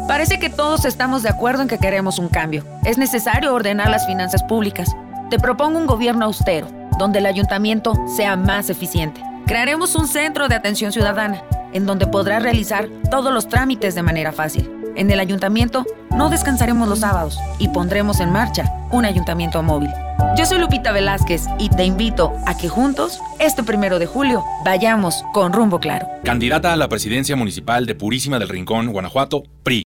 Parece que todos estamos de acuerdo en que queremos un cambio. Es necesario ordenar las finanzas públicas. Te propongo un gobierno austero, donde el ayuntamiento sea más eficiente. Crearemos un centro de atención ciudadana, en donde podrás realizar todos los trámites de manera fácil. En el ayuntamiento no descansaremos los sábados y pondremos en marcha un ayuntamiento móvil. Yo soy Lupita Velázquez y te invito a que juntos, este 1 de julio, vayamos con rumbo claro. Candidata a la presidencia municipal de Purísima del Rincón, Guanajuato, PRI.